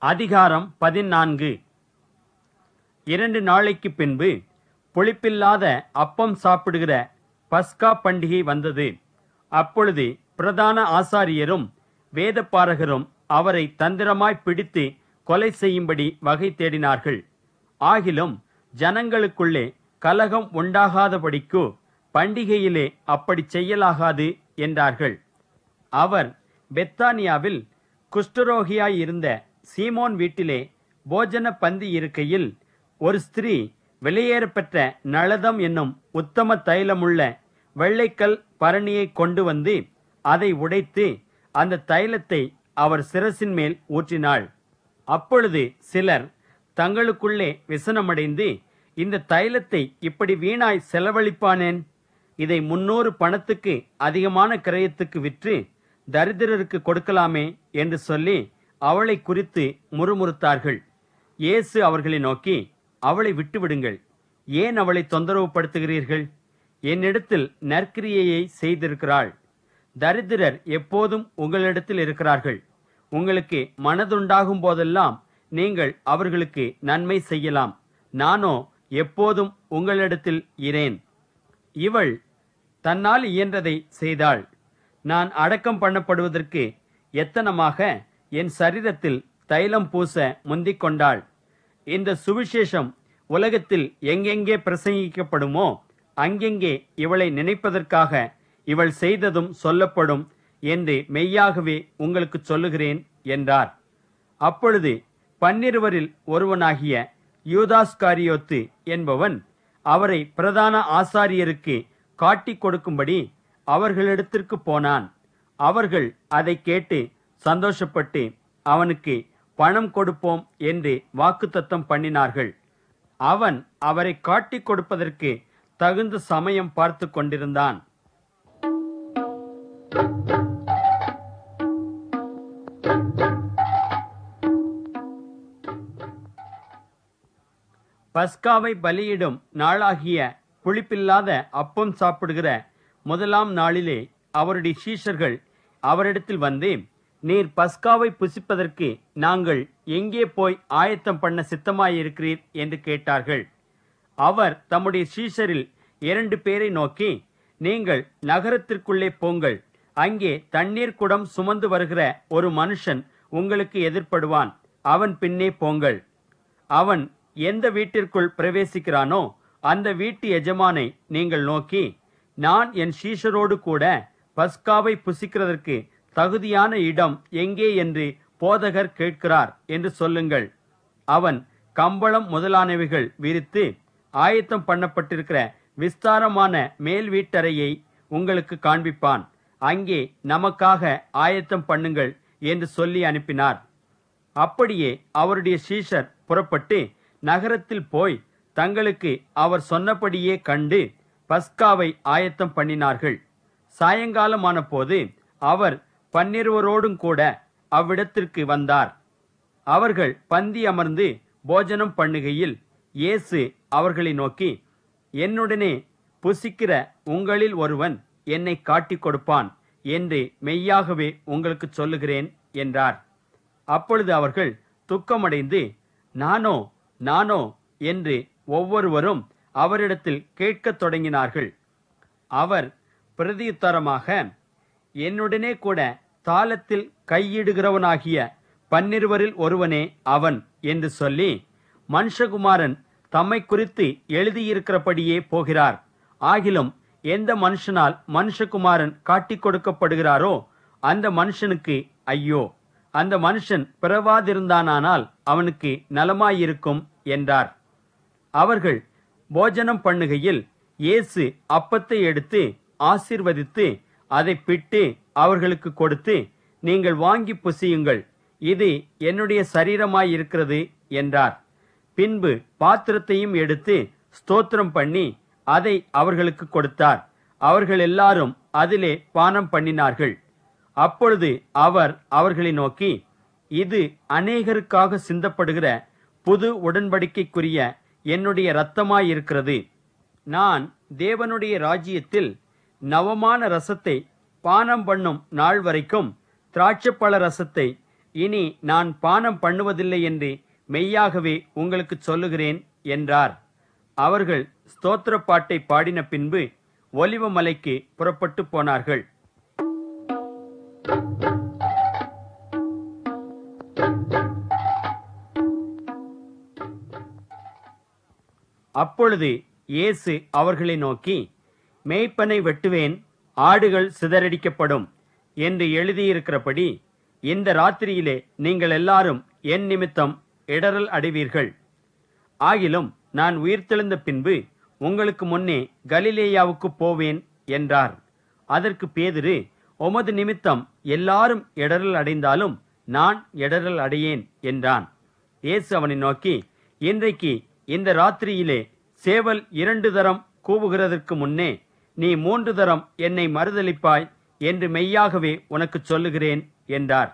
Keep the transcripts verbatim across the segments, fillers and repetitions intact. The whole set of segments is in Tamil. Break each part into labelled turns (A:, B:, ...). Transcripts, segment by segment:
A: அதிகாரம் பதினான்கு. இரண்டு நாளைக்கு பின்பு புளிப்பில்லாத அப்பம் சாப்பிடுகிற பஸ்கா பண்டிகை வந்தது. அப்பொழுது பிரதான ஆசாரியரும் வேதபாரகரும் அவரை தந்திரமாய் பிடித்து கொலை செய்யும்படி வகை தேடினார்கள். ஆகிலும் ஜனங்களுக்குள்ளே கலகம் உண்டாகாதபடிக்கு பண்டிகையிலே அப்படி செய்யலாகாது என்றார்கள். அவர் பெத்தானியாவில் குஷ்டரோகியாயிருந்த சீமோன் வீட்டிலே போஜன பந்தி இருக்கையில் ஒரு ஸ்திரீ வெளியேறப்பெற்ற நளதம் என்னும் உத்தம தைலமுள்ள வெள்ளைக்கல் பரணியை கொண்டு வந்து அதை உடைத்து அந்த தைலத்தை அவர் சிரசின் மேல் ஊற்றினாள். அப்பொழுது சிலர் தங்களுக்குள்ளே விசனமடைந்து, இந்த தைலத்தை இப்படி வீணாய் செலவழிப்பானேன்? இதை முன்னூறு பணத்துக்கு அதிகமான கிரயத்துக்கு விற்று தரித்திரருக்கு கொடுக்கலாமே என்று சொல்லி அவளை குறித்து முறுமுறுத்தார்கள். இயேசு அவர்களை நோக்கி, அவளை விட்டுவிடுங்கள், ஏன் அவளை தொந்தரவு படுத்துகிறீர்கள்? என்னிடத்தில் நற்கிரியையை செய்திருக்கிறாள். தரித்திரர் எப்போதும் உங்களிடத்தில் இருக்கிறார்கள். உங்களுக்கு மனதுண்டாகும் போதெல்லாம் நீங்கள் அவர்களுக்கு நன்மை செய்யலாம். நானோ எப்போதும் உங்களிடத்தில் இரேன். இவள் தன்னால் இயன்றதை செய்தாள். நான் அடக்கம் பண்ணப்படுவதற்கு எத்தனமாக என் சரீரத்தில் தைலம் பூச முந்திக் கொண்டாள். இந்த சுவிசேஷம் உலகத்தில் எங்கெங்கே பிரசங்கிக்கப்படுமோ அங்கெங்கே இவளை நினைப்பதற்காக இவள் செய்ததும் சொல்லப்படும் என்று மெய்யாகவே உங்களுக்கு சொல்லுகிறேன் என்றார். அப்பொழுது பன்னிருவரில் ஒருவனாகிய யூதாஸ்காரியோத்து என்பவன் அவரை பிரதான ஆசாரியருக்கு காட்டிக் கொடுக்கும்படி அவர்களிடத்திற்கு போனான். அவர்கள் அதை கேட்டு சந்தோஷப்பட்டு அவனுக்கு பணம் கொடுப்போம் என்று வாக்குத்தத்தம் பண்ணினார்கள். அவன் அவரை காட்டிக் கொடுப்பதற்கு தகுந்த சமயம் பார்த்து கொண்டிருந்தான். பஸ்காவை பலியிடும் நாளாகிய புளிப்பில்லாத அப்பம் சாப்பிடுகிற முதலாம் நாளிலே அவருடைய சீஷர்கள் அவரிடத்தில் வந்து, நீர் பஸ்காவை புசிப்பதற்கு நாங்கள் எங்கே போய் ஆயத்தம் பண்ண சித்தமாயிருக்கிறீர் என்று கேட்டார்கள். அவர் தம்முடைய சீஷரில் இரண்டு பேரை நோக்கி, நீங்கள் நகரத்திற்குள்ளே போங்கள். அங்கே தண்ணீர் குடம் சுமந்து வருகிற ஒரு மனுஷன் உங்களுக்கு எதிர்ப்படுவான். அவன் பின்னே போங்கள். அவன் எந்த வீட்டிற்குள் பிரவேசிக்கிறானோ அந்த வீட்டு எஜமானை நீங்கள் நோக்கி, நான் என் சீஷரோடு கூட பஸ்காவை புசிக்கிறதற்கு தகுதியான இடம் எங்கே என்று போதகர் கேட்கிறார் என்று சொல்லுங்கள். அவன் கம்பளம் முதலானவைகள் விரித்து ஆயத்தம் பண்ணப்பட்டிருக்கிற விஸ்தாரமான மேல் வீட்டறையை உங்களுக்கு காண்பிப்பான். அங்கே நமக்காக ஆயத்தம் பண்ணுங்கள் என்று சொல்லி அனுப்பினார். அப்படியே அவருடைய சீஷர் புறப்பட்டு நகரத்தில் போய் தங்களுக்கு அவர் சொன்னபடியே கண்டு பஸ்காவை ஆயத்தம் பண்ணினார்கள். சாயங்காலமான போது அவர் பன்னிருவரோடும் கூட அவ்விடத்திற்கு வந்தார். அவர்கள் பந்தி அமர்ந்து போஜனம் பண்ணுகையில் இயேசு அவர்களை நோக்கி, என்னுடனே புசிக்கிற உங்களில் ஒருவன் என்னை காட்டிக் கொடுப்பான் என்று மெய்யாகவே உங்களுக்கு சொல்லுகிறேன் என்றார். அப்பொழுது அவர்கள் துக்கமடைந்து, நானோ நானோ என்று ஒவ்வொருவரும் அவரிடத்தில் கேட்கத் தொடங்கினார்கள். அவர் பிரதியுத்தரமாக, என்னுடனே கூட தாளத்தில் கையிடுகிறவனாகிய பன்னிருவரில் ஒருவனே அவன் என்று சொல்லி, மனுஷகுமாரன் தம்மை குறித்து எழுதியிருக்கிறபடியே போகிறார். ஆகிலும் எந்த மனுஷனால் மனுஷகுமாரன் காட்டிக் கொடுக்கப்படுகிறாரோ அந்த மனுஷனுக்கு ஐயோ! அந்த மனுஷன் பிறவாதிருந்தானால் அவனுக்கு நலமாயிருக்கும் என்றார். அவர்கள் போஜனம் பண்ணுகையில் இயேசு அப்பத்தை எடுத்து ஆசீர்வதித்து அதை பிட்டு அவர்களுக்கு கொடுத்து, நீங்கள் வாங்கி புசியுங்கள், இது என்னுடைய சரீரமாயிருக்கிறது என்றார். பின்பு பாத்திரத்தையும் எடுத்து ஸ்தோத்திரம் பண்ணி அதை அவர்களுக்கு கொடுத்தார். அவர்கள் எல்லாரும் அதிலே பானம் பண்ணினார்கள். அப்பொழுது அவர் அவர்களை நோக்கி, இது அநேகருக்காக சிந்தப்படுகிற புது உடன்படிக்கைக்குரிய என்னுடைய இரத்தமாயிருக்கிறது. நான் தேவனுடைய ராஜ்யத்தில் நவமான ரசத்தை பானம் பண்ணும் நாள் வரைக்கும் திராட்சைப்பழ ரசத்தை இனி நான் பானம் பண்ணுவதில்லை என்று மெய்யாகவே உங்களுக்கு சொல்லுகிறேன் என்றார். அவர்கள் ஸ்தோத்திர பாட்டை பாடின பின்பு ஒலிவ மலைக்கு புறப்பட்டு போனார்கள். அப்பொழுது இயேசு அவர்களை நோக்கி, மேய்ப்பனை வெட்டுவேன், ஆடுகள் சிதறடிக்கப்படும் என்று எழுதியிருக்கிறபடி இந்த ராத்திரியிலே நீங்கள் எல்லாரும் என் நிமித்தம் இடறல் அடைவீர்கள். ஆகிலும் நான் உயிர்த்தெழுந்த பின்பு உங்களுக்கு முன்னே கலிலேயாவுக்கு போவேன் என்றார். அதற்கு பேதுரு, உமது நிமித்தம் எல்லாரும் இடறல் அடைந்தாலும் நான் இடறல் அடையேன் என்றான். இயேசு அவனை நோக்கி, இன்றைக்கு இந்த ராத்திரியிலே சேவல் இரண்டு தரம் கூவுகிறதற்கு முன்னே நீ மூன்று தரம் என்னை மறுதலிப்பாய் என்று மெய்யாகவே உனக்கு சொல்லுகிறேன் என்றார்.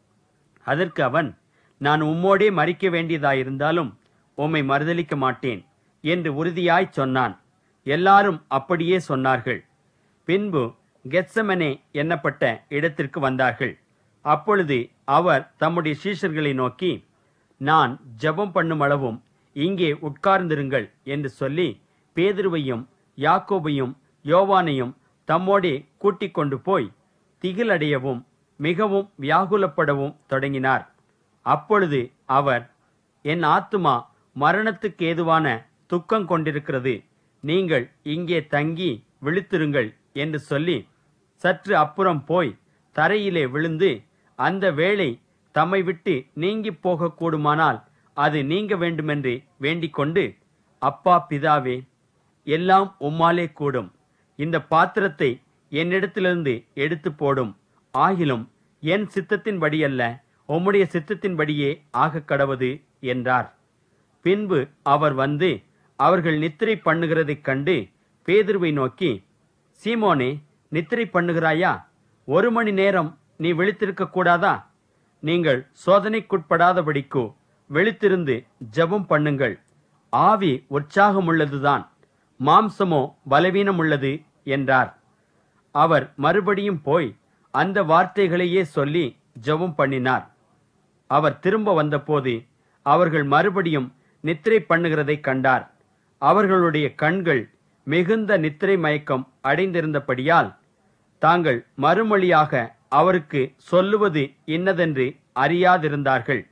A: அதற்கு அவன், நான் உம்மோடே மரிக்க வேண்டியதாயிருந்தாலும் உம்மை மறுதலிக்க மாட்டேன் என்று உறுதியாய் சொன்னான். எல்லாரும் அப்படியே சொன்னார்கள். பின்பு கெத்செமனே என்னப்பட்ட இடத்திற்கு வந்தார்கள். அப்பொழுது அவர் தம்முடைய சீஷர்களை நோக்கி, நான் ஜெபம் பண்ணும் அளவும் இங்கே உட்கார்ந்திருங்கள் என்று சொல்லி பேதுருவையும் யாக்கோபையும் யோவானையும் தம்மோடே கூட்டிக் கொண்டு போய் திகிலடையவும் மிகவும் வியாகுலப்படவும் தொடங்கினார். அப்பொழுது அவர், என் ஆத்துமா மரணத்துக்கு ஏதுவான துக்கம் கொண்டிருக்கிறது, நீங்கள் இங்கே தங்கி விழித்திருங்கள் என்று சொல்லி சற்று அப்புறம் போய் தரையிலே விழுந்து, அந்த வேளை தம்மை விட்டு நீங்கி போக கூடுமானால் அது நீங்க வேண்டுமென்று வேண்டிக் கொண்டு, அப்பா பிதாவே, எல்லாம் உம்மாலே கூடும், இந்த பாத்திரத்தை என்னிடத்திலிருந்து எடுத்து போடும், ஆகிலும் என் சித்தத்தின்படி அல்ல, உம்முடைய சித்தத்தின்படியே ஆக கடவது என்றார். பின்பு அவர் வந்து அவர்கள் நித்திரை பண்ணுகிறதைக் கண்டு பேதுருவை நோக்கி, சீமோனே, நித்திரை பண்ணுகிறாயா? ஒரு மணி நேரம் நீ விழித்திருக்க கூடாதா? நீங்கள் சோதனைக்குட்படாதபடிக்கு விழித்திருந்து ஜெபம் பண்ணுங்கள். ஆவி உற்சாகமுள்ளதுதான், மாம்சமோ பலவீனமுள்ளது என்றார். அவர் மறுபடியும் போய் அந்த வார்த்தைகளையே சொல்லி ஜெபம் பண்ணினார். அவர் திரும்ப வந்தபோது அவர்கள் மறுபடியும் நித்திரை பண்ணுகிறதை கண்டார். அவர்களுடைய கண்கள் மிகுந்த நித்திரை மயக்கம் அடைந்திருந்தபடியால் தாங்கள் மறுமொழியாக அவருக்கு சொல்லுவது இன்னதென்று அறியாதிருந்தார்கள்.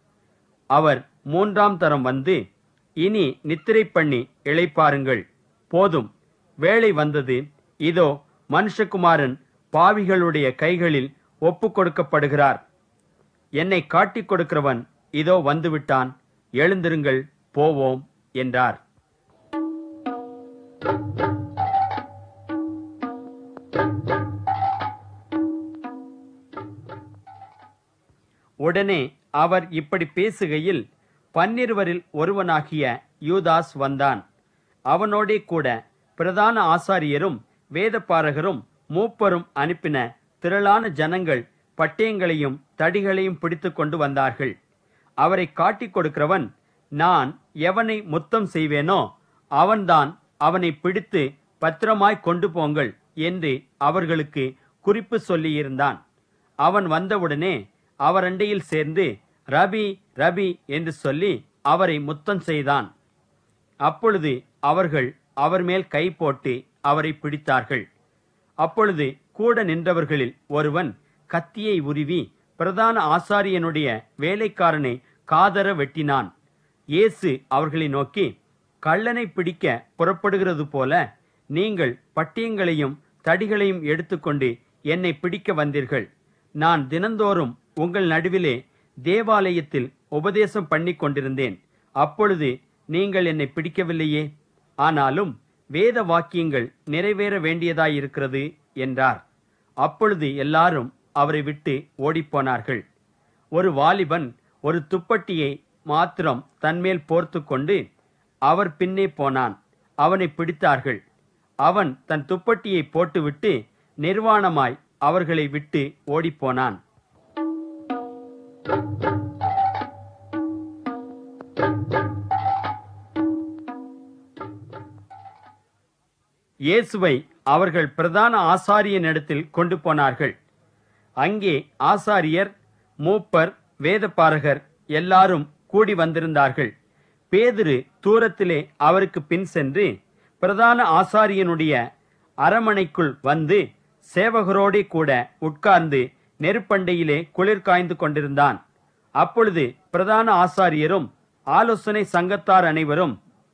A: அவர் மூன்றாம் தரம் வந்து, இனி நித்திரை பண்ணி இளைப்பாருங்கள், போதும், வேளை வந்தது, இதோ மனுஷகுமாரன் பாவிகளுடைய கைகளில் ஒப்பு கொடுக்கப்படுகிறார். என்னை காட்டிக் கொடுக்கிறவன் இதோ வந்துவிட்டான், எழுந்திருங்கள், போவோம் என்றார். உடனே அவர் இப்படி பேசுகையில் பன்னிருவரில் ஒருவனாகிய யூதாஸ் வந்தான். அவனோடே கூட பிரதான ஆசாரியரும் வேதபாரகரும் மூப்பரும் அனுப்பின திரளான ஜனங்கள் பட்டயங்களையும் தடிகளையும் பிடித்து கொண்டு வந்தார்கள். அவரை காட்டிக் கொடுக்கிறவன், நான் எவனை முத்தம் செய்வேனோ அவன்தான், அவனை பிடித்து பத்திரமாய் கொண்டு போங்கள் என்று அவர்களுக்கு குறிப்பு சொல்லியிருந்தான். அவன் வந்தவுடனே அவர் அண்டையில் சேர்ந்து, ரபி ரபி என்று சொல்லி அவரை முத்தம் செய்தான். அப்பொழுது அவர்கள் அவர் மேல் கை போட்டு அவரை பிடித்தார்கள். அப்பொழுது கூட நின்றவர்களில் ஒருவன் கத்தியை உருவி பிரதான ஆசாரியனுடைய வேலைக்காரனை காதர வெட்டினான். இயேசு அவர்களை நோக்கி, கள்ளனை பிடிக்க புறப்படுகிறது போல நீங்கள் பட்டயங்களையும் தடிகளையும் எடுத்துக்கொண்டு என்னை பிடிக்க வந்தீர்கள். நான் தினந்தோறும் உங்கள் நடுவிலே தேவாலயத்தில் உபதேசம் பண்ணி கொண்டிருந்தேன், அப்பொழுது நீங்கள் என்னை பிடிக்கவில்லையே. ஆனாலும் வேத வாக்கியங்கள் நிறைவேற வேண்டியதாயிருக்கிறது என்றார். அப்பொழுது எல்லாரும் அவரை விட்டு ஓடிப்போனார்கள். ஒரு வாலிபன் ஒரு துப்பட்டியை மாத்திரம் தன்மேல் போர்த்து கொண்டு அவர் பின்னே போனான். அவனை பிடித்தார்கள். அவன் தன் துப்பட்டியை போட்டுவிட்டு நிர்வாணமாய் அவர்களை விட்டு ஓடிப்போனான். இயேசுவை அவர்கள் பிரதான ஆசாரியனிடத்தில் கொண்டு போனார்கள். அங்கே ஆசாரியர், மூப்பர், வேதபாரகர் எல்லாரும் கூடி வந்திருந்தார்கள். பேதுரு தூரத்திலே அவருக்கு பின் சென்று பிரதான ஆசாரியனுடைய அரமனைக்குள் வந்து சேவகரோடே கூட உட்கார்ந்து நெருப்பண்டையிலே குளிர் காய்ந்து கொண்டிருந்தான். அப்பொழுது பிரதான ஆசாரியரும் ஆலோசனை சங்கத்தார் அனைவரும்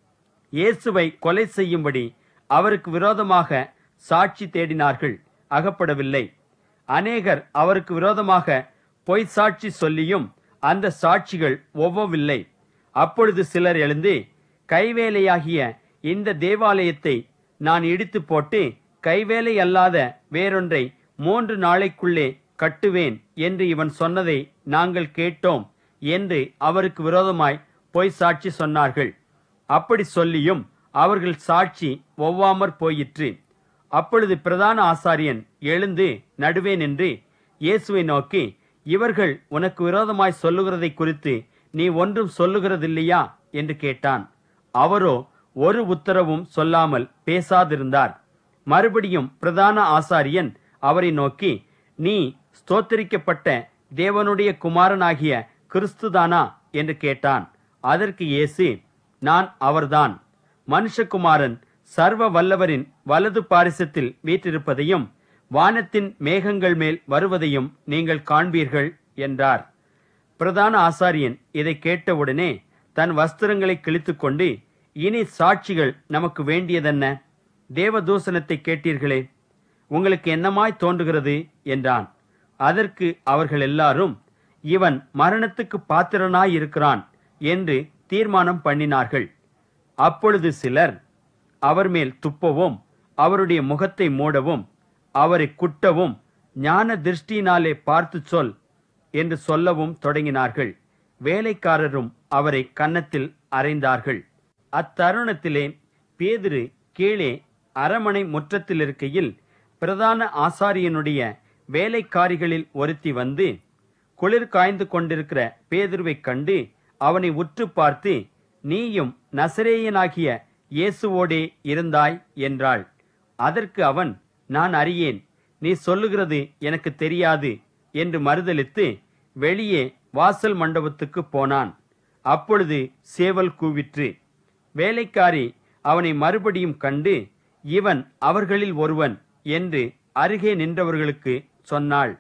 A: இயேசுவை கொலை செய்யும்படி அவருக்கு விரோதமாக சாட்சி தேடினார்கள், அகப்படவில்லை. அநேகர் அவருக்கு விரோதமாக பொய் சாட்சி சொல்லியும் அந்த சாட்சிகள் ஒவ்வவில்லை. அப்பொழுது சிலர் எழுந்து, கைவேலையாகிய இந்த தேவாலயத்தை நான் இடித்து போட்டு கைவேலை அல்லாத வேறொன்றை மூன்று நாளைக்குள்ளே கட்டுவேன் என்று இவன் சொன்னதை நாங்கள் கேட்டோம் என்று அவருக்கு விரோதமாய் பொய் சாட்சி சொன்னார்கள். அப்படி சொல்லியும் அவர்கள் சாட்சி ஒவ்வாமற் போயிற்று. அப்பொழுது பிரதான ஆசாரியன் எழுந்து நடுவே நின்று இயேசுவை நோக்கி, இவர்கள் உனக்கு விரோதமாய் சொல்லுகிறதை குறித்து நீ ஒன்றும் சொல்லுகிறதில்லையா என்று கேட்டான். அவரோ ஒரு உத்தரவும் சொல்லாமல் பேசாதிருந்தார். மறுபடியும் பிரதான ஆசாரியன் அவரை நோக்கி, நீ ஸ்தோத்திரிக்கப்பட்ட தேவனுடைய குமாரனாகிய கிறிஸ்துதானா என்று கேட்டான். அதற்கு இயேசு, நான் அவர்தான். மனுஷகுமாரன் சர்வ வல்லவரின் வலது பாரிசத்தில் வீற்றிருப்பதையும் வானத்தின் மேகங்கள் மேல் வருவதையும் நீங்கள் காண்பீர்கள் என்றார். பிரதான ஆசாரியன் இதை கேட்டவுடனே தன் வஸ்திரங்களை கிழித்துக்கொண்டு, இனி சாட்சிகள் நமக்கு வேண்டியதென்ன? தேவதூசணத்தை கேட்டீர்களே, உங்களுக்கு என்னமாய் தோன்றுகிறது என்றான். அதற்கு அவர்கள் எல்லாரும், இவன் மரணத்துக்கு பாத்திரனாயிருக்கிறான் என்று தீர்மானம் பண்ணினார்கள். அப்பொழுது சிலர் அவர் மேல் துப்பவும் அவருடைய முகத்தை மூடவும் அவரை குட்டவும், ஞான திருஷ்டியினாலே பார்த்து சொல் என்று சொல்லவும் தொடங்கினார்கள். வேலைக்காரரும் அவரை கன்னத்தில் அறைந்தார்கள். அத்தருணத்திலே பேதுரு கீழே அரமனை முற்றத்தில் இருக்கையில் பிரதான ஆசாரியனுடைய வேலைக்காரிகளில் ஒருத்தி வந்து குளிர் காய்ந்து கொண்டிருக்கிற பேதுருவை கண்டு அவனை உற்று பார்த்து, நீயும் நசரேயனாகிய இயேசுவோடே இருந்தாய் என்றாள். அதற்கு அவன், நான் அறியேன், நீ சொல்லுகிறது எனக்கு தெரியாது என்று மறுதலித்து வெளியே வாசல் மண்டபத்துக்கு போனான். அப்பொழுது சேவல் கூவிற்று. வேலைக்காரி அவனை மறுபடியும் கண்டு, இவன் அவர்களில் ஒருவன் என்று அருகே நின்றவர்களுக்கு சொன்னாள்.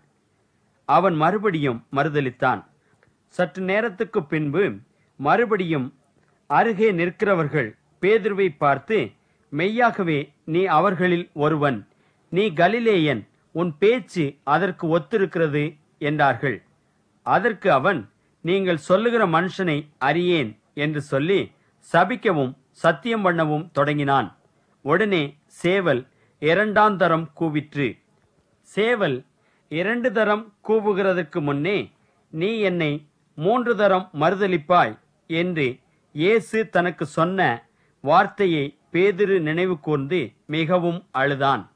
A: அவன் மறுபடியும் மறுதலித்தான். சற்று நேரத்துக்கு பின்பு மறுபடியும் அருகே நிற்கிறவர்கள் பேதுருவை பார்த்து, மெய்யாகவே நீ அவர்களில் ஒருவன், நீ கலிலேயன், உன் பேச்சு அதற்கு ஒத்திருக்கிறது என்றார்கள். அதற்கு அவன், நீங்கள் சொல்லுகிற மனுஷனை அறியேன் என்று சொல்லி சபிக்கவும் சத்தியம் பண்ணவும் தொடங்கினான். உடனே சேவல் இரண்டாம் தரம் கூவிற்று. சேவல் இரண்டு தரம் கூவுகிறதற்கு முன்னே, நீ என்னை மூன்று தரம் மறுதலிப்பாய் என்று இயேசு தனக்கு சொன்ன வார்த்தையை பேதுரு நினைவு கூர்ந்து மிகவும் அழுதான்.